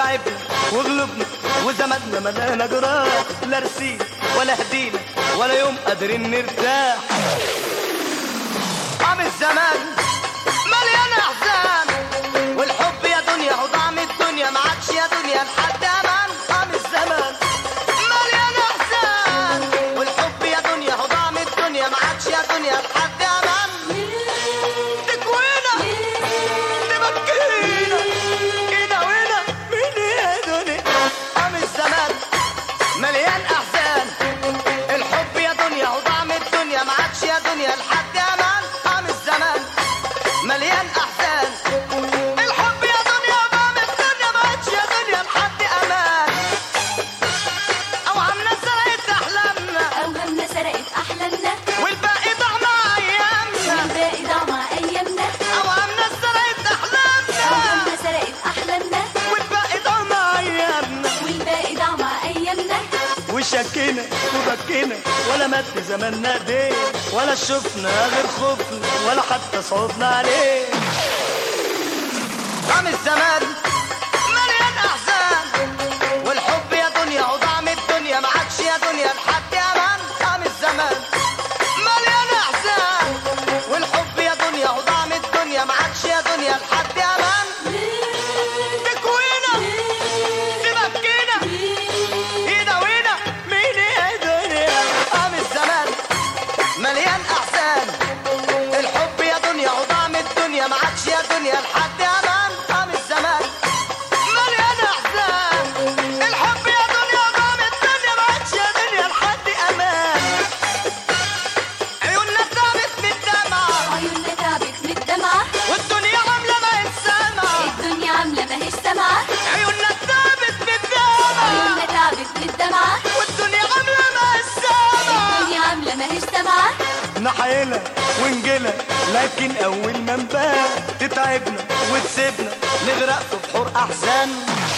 تعبنا وغلبنا وزمدنا ملانا جراح، لا رسينا ولا هدينا ولا يوم قادرين نرتاح. قام الزمان مليان احزان، والحب يا دنيا هو طعم الدنيا، ما عادش يا دنيا لحد امان. قام الزمان مليان احزان، والحب يا دنيا هو طعم الدنيا، ما عادش يا دنيا لحد امان. تكوينا تبكينا كده وينا مين يا دنيا. قام الزمان مليان احزان، الحب يا دنيا هو طعم الدنيا، ما عادش يا دنيا لحد امان. قام الزمان مليان احزان، الحب يا دنيا طعم الدنيا، ما عادش يا دنيا لحد امان. اوهامنا سرقت احلامنا، أوهامنا سرقت أحلامنا، والباقي ضاع مع ايامنا. والباقي ضاع مع أيامنا. اوهامنا سرقت احلامنا، أوهامنا سرقت أحلامنا، والباقي ضاع مع ايامنا. والباقي ضاع مع أيامنا. وشكينا وبكينا ولا مات في زماننا ايديه، ولا شفنا غير خوفنا ولا حتى صوتنا عليه. قام الزمان مليان احزان، والحب يا دنيا هو طعم الدنيا، ما عادش يا دنيا لحد امان. قام الزمان مليان احزان، والحب يا دنيا هو طعم الدنيا، ما عادش يا دنيا لحد امان. تكوينا تبكينا يداوينا مين يا دنيا. قام الزمان مليان احزان، الحب يا دنيا هو طعم الدنيا، ما عادش يا دنيا لحد امان. قام الزمان مليان احزان، الحب يا دنيا طعم الدنيا، ما عادش يا دنيا لحد امان. عيوننا تعبت من الدمعة، عيوننا تعبت من الدمعة، والدنيا عاملة ما السمعة. الدنيا عاملة ماهيش سامعة. عيوننا تعبت من الدمعة، عيوننا تعبت من الدمعة، والدنيا عاملة ما السمعة. الدنيا عاملة ماهيش سامعة. نحيلها ونجيلها لكن اول ما نبان تتعبنا وتسيبنا نغرق في بحور احزان.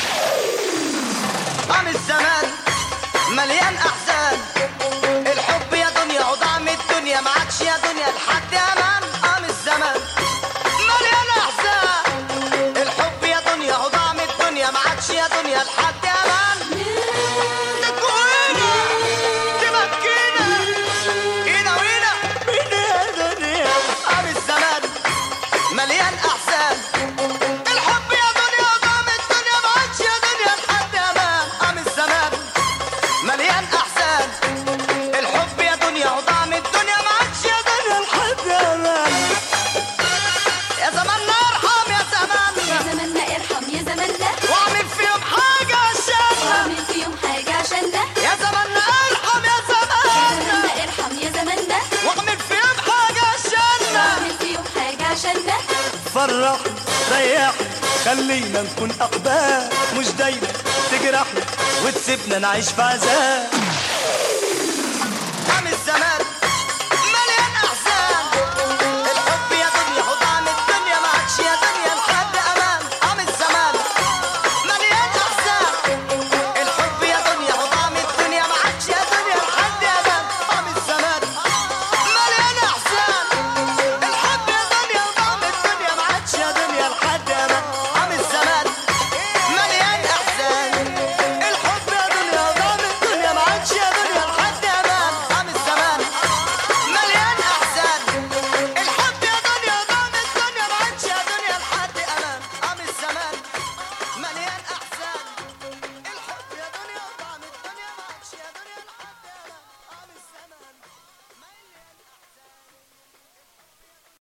قام الزمان مليان احزان، الحب يا دنيا هو طعم الدنيا، ما عادش يا دنيا لحد امان. قام الزمان مليان احزان، الحب يا دنيا هو طعم الدنيا، ما عادش يا دنيا لحد امان. تكوينا تبكينا يداوينا مين يا دنيا. قام الزمان مليان احزان، الحب يا دنيا طعم الدنيا، ما عادش يا دنيا لحد امان. قام الزمان مليان احزان، الحب يا دنيا وطعم الدنيا، ما عادش يا دنيا لحد امان. يا زماننا ارحم يا يا زماننا، زماننا ارحم يا زماننا، واعمل فيهم حاجه عشاننا. واعمل فيهم حاجة عشاننا. يا زماننا ارحم يا يا زماننا، زماننا ارحم يا زماننا، واعمل فيهم حاجه عشاننا. واعمل فيهم حاجة عشاننا. فرحنا ريحنا خلينا نكون أقبال، مش دايما تجرحنا وتسيبنا نعيش في عذاب. قام الزمان